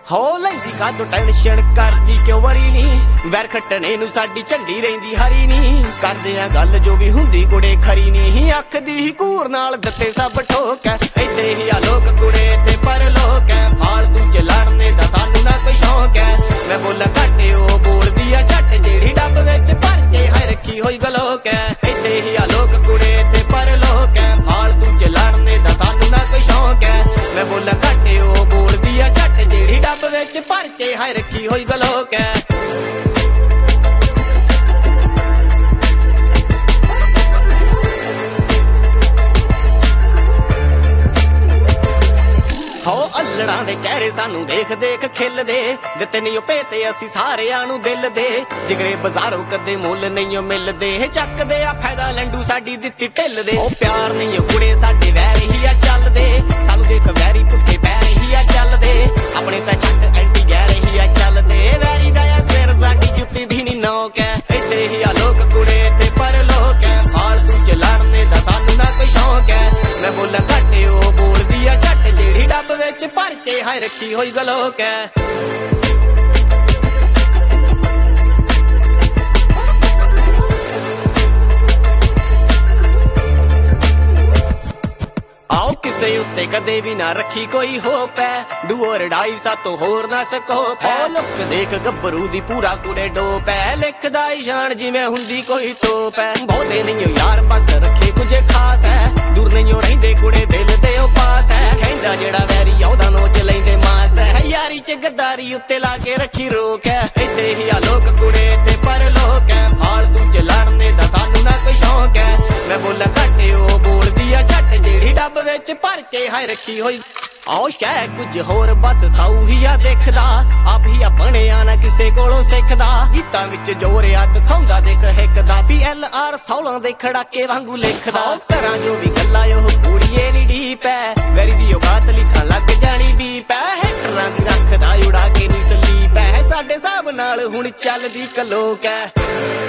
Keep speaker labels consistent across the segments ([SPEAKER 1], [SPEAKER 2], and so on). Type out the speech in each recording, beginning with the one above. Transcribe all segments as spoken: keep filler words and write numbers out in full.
[SPEAKER 1] हो लैंदी कादों टेंशन करदी क्यों वरी नी वैर खट्टने नूं साडी झंडी रहिंदी हरी नी करदे आ गल जो भी हुंदी कुड़े खरी नी आखदी ही कूर नाल दत्ते सब ठोक है इत्थे ही आ लोक कुड़े ते परलोक है फालतू च लड़ने दा सानू ना कोई शौक है मैं बोला घट ओ बोलदी आ झट जेड़ी डब विच भर के हाय रखी होई गलोक है इत्थे ही आ लोक कुड़े ते परलोक है फालतू च लड़ने दा सानू ना कोई शौक है मैं बोला घट ओ बोलदी आ झट जेड़ी डब विच भर के हाय रखी होई गलोक है अल्लड़ां दे चेहरे सानू देख देख खिलदे दित्ते नहीं भेते असी सारियां नू दिल दे जिगरे बाजारों कदे मुल नहीं मिलदे चकदे आ फायदा लंडू साडी दित्ती ढिल दे ओ प्यार नहीं कुड़े साडे वैर ही आ चलदे सानू देख वैरी पुट्ठे पैर ही आ चलदे अपने तां छट एंटी गैर ही आ चलदे वैरी दा आ सिर साडी जुत्ती दी नी नोक है इत्थे ही आ लोक कुड़े ते परलोक है फालतू च लड़ने दा सानू ना कोई शौक है मैं बोला घट ओ बोलदी आ झट जेड़ी डब विच भर के हाय रखी होई गलोक है आओ किसे उत्ते कदे भी ना रखी कोई होप है डू और डाई सातों होर ना स्कोप है लुक देख गब्बरू दी पूरा कुड़े डोप है लिखदा ईशान जिवें हुंदी कोई टोप है बहुते नहीं यार बस रखे कुछ खास है दूर नहीं रहिंदे कुड़े दिल दे ओ पास है कहंदा जेड़ा वैरी औदा नोच लैंदे मास है यारी च गद्दारी उत्ते ला के रखी रोक है इत्थे ही आ लोक कुड़े ते परलोक है फालतू च लड़ने दा सानू ना कोई शौक है मैं बोला घट ओ बोलदी आ झट जेड़ी डब विच भर के हाय रखी होई आओ शह कुछ होर बस साऊ ही आ देखदा आप ही अपने आना किसे कोलों सिखदा गीतां विच जोर आ दिखाउंदा देख हिकदा भी एल आर सोलह दे खड़ाके वांगू लिखदा घरां जो भी गल्लां ओह कुड़ीए नी डीप है वैरी दी औकात लिखां लग जानी बीप है हेटरां दी रखदा उड़ा के नी सलीप है साडे साहब नाल हुण चलदी कलोक है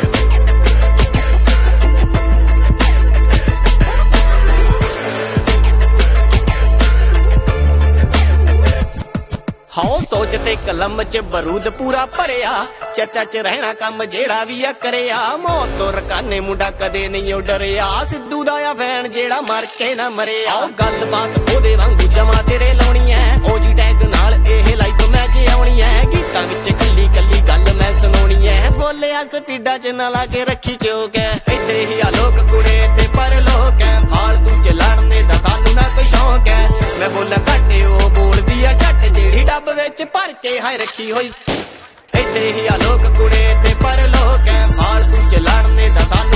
[SPEAKER 1] हाँ सोचते कलम च बरूद पूरा भरिया चर्चा च रहना कम जेड़ा भी आ करिया मौत तो रकाने मुंडा कदे नहीं डरिया सिद्धू दा आ फैन जेड़ा मर के ना मरिया गल बात ओदे वांगू जमा सिरे लाउणी है ओजी टैग नाल एह लाइफ मैच आउणी है गीतां विच कल्ली कल्ली गल मैं सुनाउणी है बोलिया स्पीडा च ना ला के रखी चोक है इत्थे ही आ लोक कुड़े ते परलोक है फालतू च लड़ने दा सानू ना कोई शौक है मैं बोला घट ओ बोलदी आ झट जेड़ी डब विच भर के हाय रखी होई इत्थे ही आ लोक कुड़े ते परलोक है फालतू च लड़ने दा सानू